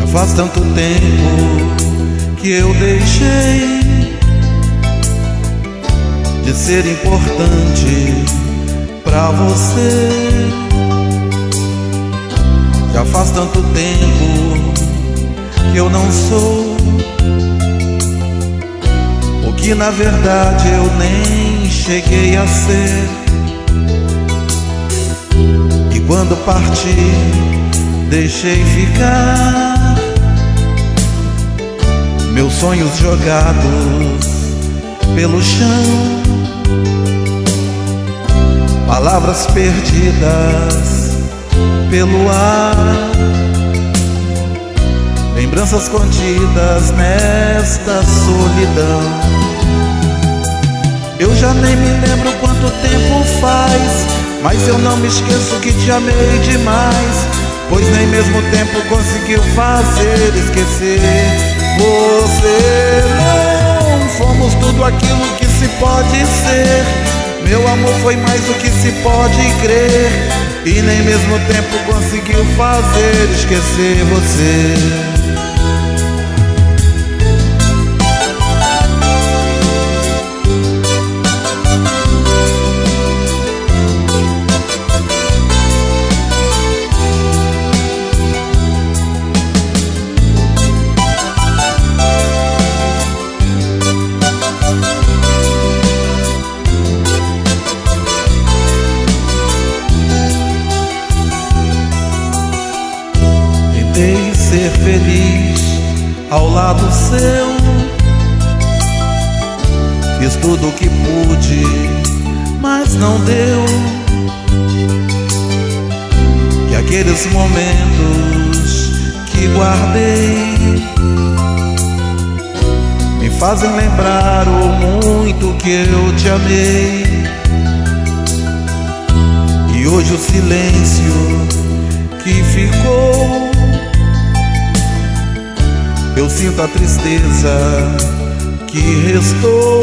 faz tanto tempo que eu deixei de ser importante pra você. Já faz tanto tempo que eu não sou o que na verdade eu nem cheguei a ser. E quando parti, deixei ficar meus sonhos jogados pelo chão, palavras perdidas pelo ar, lembranças contidas nesta solidão. Eu já nem me lembro quanto tempo faz, mas eu não me esqueço que te amei demais, pois nem mesmo tempo conseguiu fazer esquecer você. Não fomos tudo aquilo que se pode ser, meu amor foi mais do que se pode crer, e nem mesmo tempo conseguiu fazer esquecer você. Tentei ser feliz ao lado seu, fiz tudo o que pude, mas não deu. E aqueles momentos que guardei me fazem lembrar o muito que eu te amei. E hoje o silêncio que ficou, eu sinto a tristeza que restou.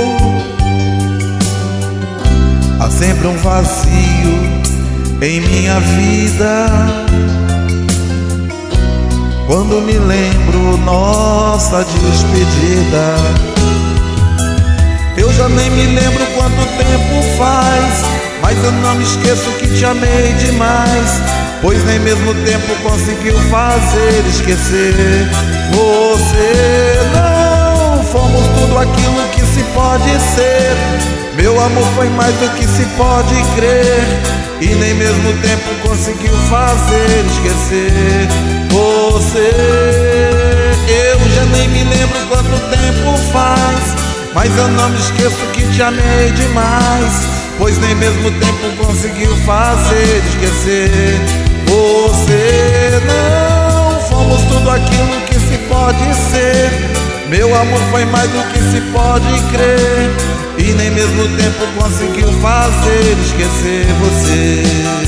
Há sempre um vazio em minha vida quando me lembro nossa despedida. Eu já nem me lembro quanto tempo faz, mas eu não me esqueço que te amei demais, pois nem mesmo tempo conseguiu fazer esquecer você. Não fomos tudo aquilo que se pode ser, meu amor foi mais do que se pode crer, e nem mesmo tempo conseguiu fazer esquecer você. Eu já nem me lembro quanto tempo faz, mas eu não me esqueço que te amei demais, pois nem mesmo tempo conseguiu fazer esquecer você. Não fomos tudo aquilo que se pode ser, meu amor foi mais do que se pode crer, e nem mesmo tempo conseguiu fazer esquecer você.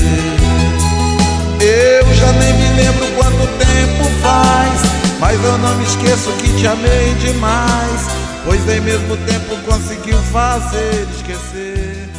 Eu já nem me lembro quanto tempo faz, mas eu não me esqueço que te amei demais, pois nem mesmo tempo conseguiu fazer esquecer.